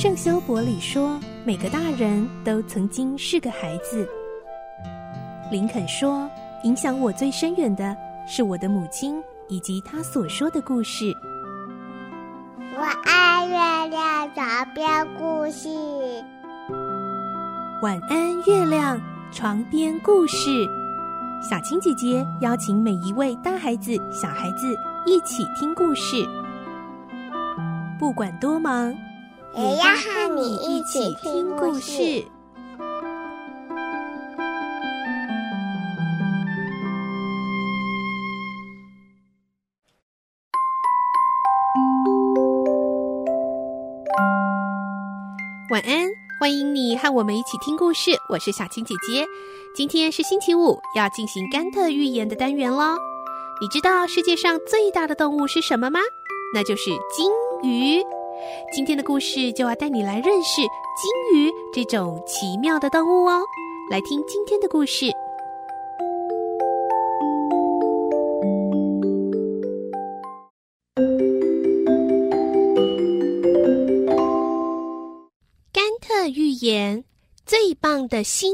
圣修伯里说，每个大人都曾经是个孩子。林肯说，影响我最深远的是我的母亲以及她所说的故事。 我爱月亮床边故事。 晚安，月亮床边故事。小青姐姐邀请每一位大孩子、小孩子一起听故事，不管多忙， 也要和你一起听故事。 晚安，欢迎你和我们一起听故事，我是小青姐姐。今天是星期五，要进行甘特寓言的单元咯。你知道世界上最大的动物是什么吗？那就是金鱼。今天的故事就要带你来认识金鱼这种奇妙的动物哦。来听今天的故事。甘特寓言，最棒的心。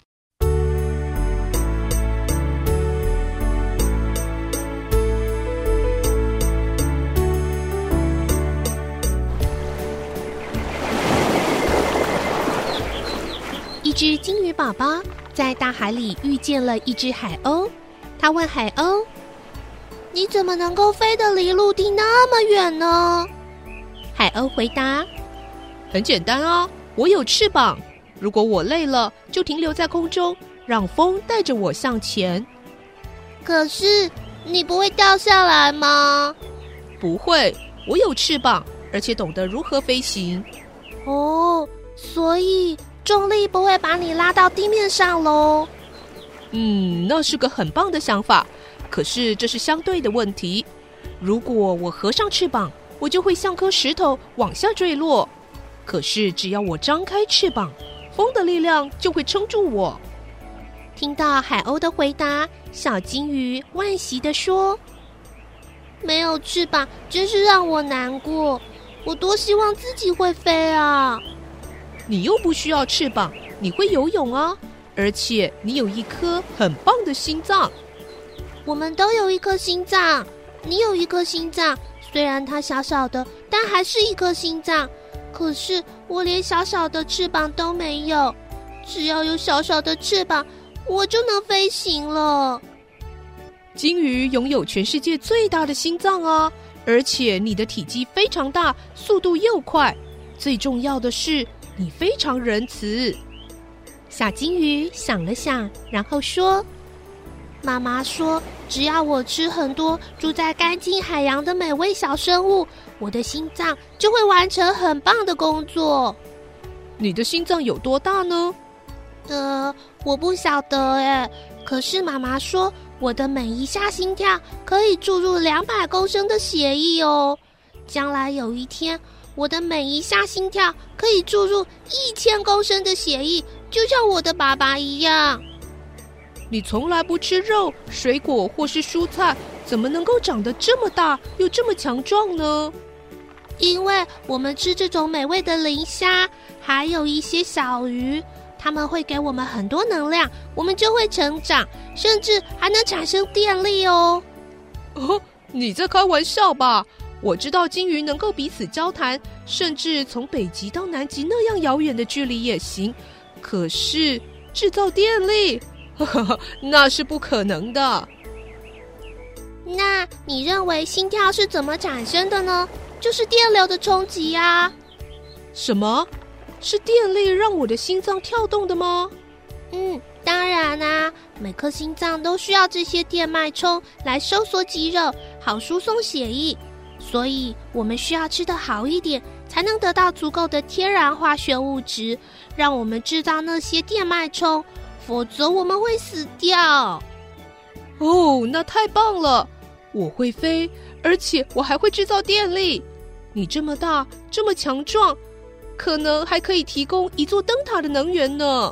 一只金鱼宝宝在大海里遇见了一只海鸥，他问海鸥：“你怎么能够飞得离陆地那么远呢？”海鸥回答：“ 很简单啊，我有翅膀，如果我累了，就停留在空中，让风带着我向前。” 可是你不会掉下来吗？ 不会，我有翅膀，而且懂得如何飞行。 哦，所以重力不会把你拉到地面上咯。 那是个很棒的想法，可是这是相对的问题。如果我合上翅膀，我就会像颗石头往下坠落。可是只要我张开翅膀，风的力量就会撑住我。 听到海鸥的回答，小金鱼惋惜地说：“ 没有翅膀真是让我难过，我多希望自己会飞啊。” 你又不需要翅膀，你会游泳啊，而且你有一颗很棒的心脏。 我们都有一颗心脏，你有一颗心脏，虽然它小小的，但还是一颗心脏。可是我连小小的翅膀都没有，只要有小小的翅膀，我就能飞行了。 金鱼拥有全世界最大的心脏啊，而且你的体积非常大，速度又快，最重要的是你非常仁慈。 小金鱼想了想，然后说：“ 妈妈说，只要我吃很多住在干净海洋的美味小生物，我的心脏就会完成很棒的工作。” 你的心脏有多大呢？ 我不晓得耶。可是妈妈说，我的每一下心跳可以注入200公升的血液哦。将来有一天，我的每一下心跳可以注入1000公升的血液，就像我的爸爸一样。 你从来不吃肉、水果或是蔬菜，怎么能够长得这么大又这么强壮呢？ 因为我们吃这种美味的磷虾，还有一些小鱼，它们会给我们很多能量，我们就会成长，甚至还能产生电力哦。 你在开玩笑吧？我知道金鱼能够彼此交谈，甚至从北极到南极那样遥远的距离也行。可是制造电力，那是不可能的。 那你认为心跳是怎么产生的呢？就是电流的冲击啊。 什么？是电力让我的心脏跳动的吗？ 当然啊，每颗心脏都需要这些电脉冲来收缩肌肉，好输送血液。所以我们需要吃得好一点，才能得到足够的天然化学物质，让我们制造那些电脉冲，否则我们会死掉。 那太棒了！我会飞，而且我还会制造电力。你这么大，这么强壮，可能还可以提供一座灯塔的能源呢。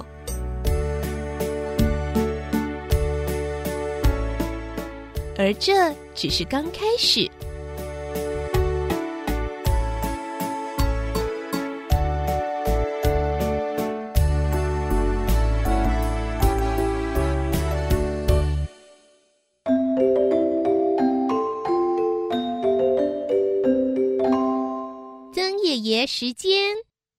而这只是刚开始。 曾爷爷时间。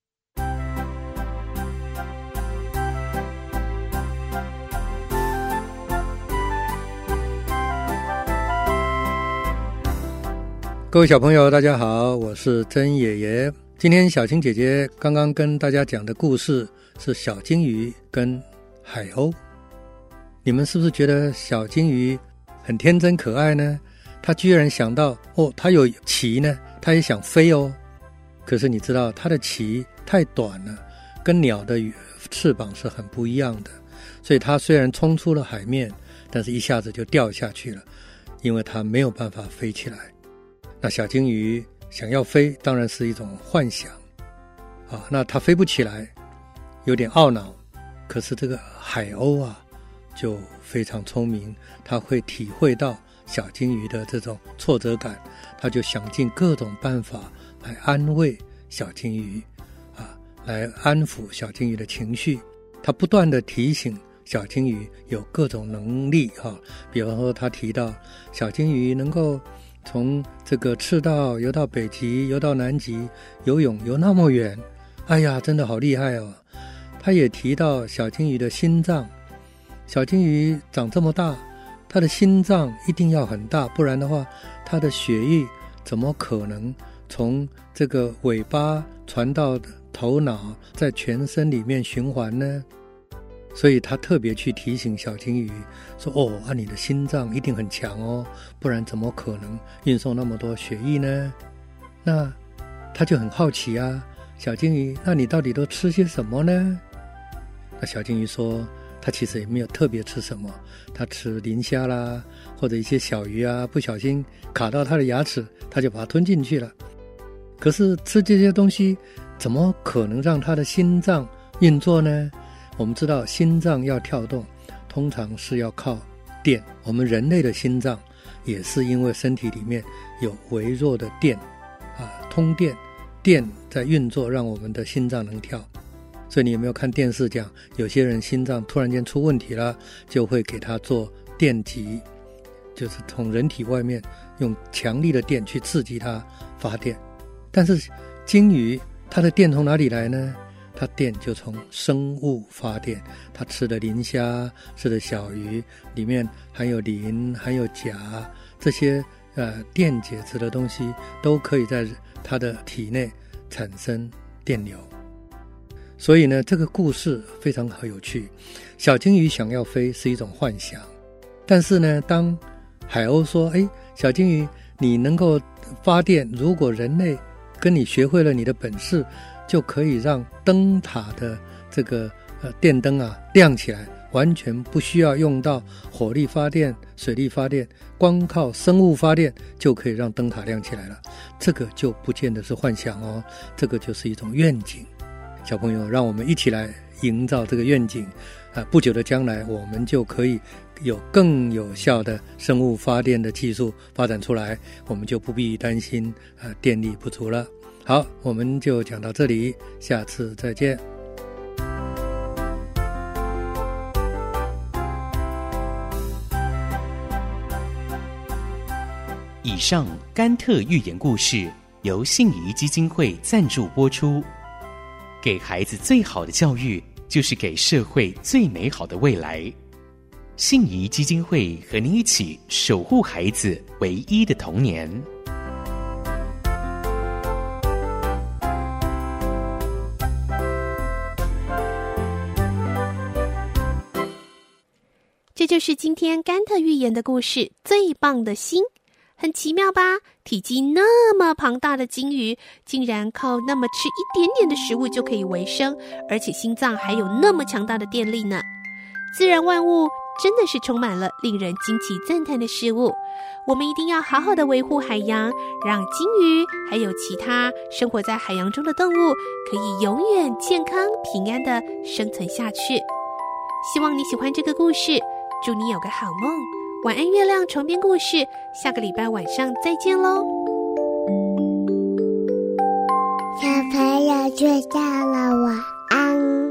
各位小朋友大家好，我是曾爷爷。今天小青姐姐刚刚跟大家讲的故事是小金鱼跟海鸥。你们是不是觉得小金鱼很天真可爱呢？它居然想到它有鳍呢，它也想飞哦。可是你知道它的鳍太短了，跟鸟的翅膀是很不一样的，所以它虽然冲出了海面，但是一下子就掉下去了，因为它没有办法飞起来。那小金鱼想要飞当然是一种幻想那它飞不起来，有点懊恼。可是这个海鸥就非常聪明，它会体会到小金鱼的这种挫折感，它就想尽各种办法来安慰小金鱼来安抚小金鱼的情绪。它不断地提醒小金鱼有各种能力比方说他提到小金鱼能够从这个赤道游到北极，游到南极，游泳游那么远，哎呀，真的好厉害哦。他也提到小金鱼的心脏，小金鱼长这么大，它的心脏一定要很大，不然的话它的血液怎么可能从这个尾巴传到头脑，在全身里面循环呢？所以他特别去提醒小金鱼说你的心脏一定很强哦，不然怎么可能运送那么多血液呢？那他就很好奇小金鱼，那你到底都吃些什么呢？那小金鱼说他其实也没有特别吃什么，他吃磷虾啦，或者一些小鱼不小心卡到他的牙齿，他就把它吞进去了。可是吃这些东西怎么可能让他的心脏运作呢？我们知道心脏要跳动通常是要靠电，我们人类的心脏也是因为身体里面有微弱的电通电在运作，让我们的心脏能跳。所以你有没有看电视讲有些人心脏突然间出问题了，就会给他做电击，就是从人体外面用强力的电去刺激它发电。但是金鱼它的电从哪里来呢？它电就从生物发电，它吃的磷虾，吃的小鱼里面含有磷，含有钾，这些电解质的东西都可以在它的体内产生电流。所以呢，这个故事非常有趣。小金鱼想要飞是一种幻想，但是呢，当海鸥说小金鱼你能够发电，如果人类跟你学会了你的本事，就可以让灯塔的这个电灯亮起来，完全不需要用到火力发电、水力发电，光靠生物发电就可以让灯塔亮起来了。这个就不见得是幻想哦，这个就是一种愿景。小朋友，让我们一起来营造这个愿景不久的将来我们就可以有更有效的生物发电的技术发展出来，我们就不必担心电力不足了。好，我们就讲到这里，下次再见。 以上甘特寓言故事由信宜基金会赞助播出。给孩子最好的教育，就是给社会最美好的未来。信宜基金会和您一起守护孩子唯一的童年。 这就是今天甘特寓言的故事，最棒的心。很奇妙吧？体积那么庞大的金鱼，竟然靠那么吃一点点的食物就可以维生，而且心脏还有那么强大的电力呢。自然万物真的是充满了令人惊奇赞叹的事物。我们一定要好好的维护海洋，让金鱼还有其他生活在海洋中的动物可以永远健康平安的生存下去。希望你喜欢这个故事，祝你有个好梦。晚安月亮床边故事，下个礼拜晚上再见咯。 小朋友睡觉了，晚安。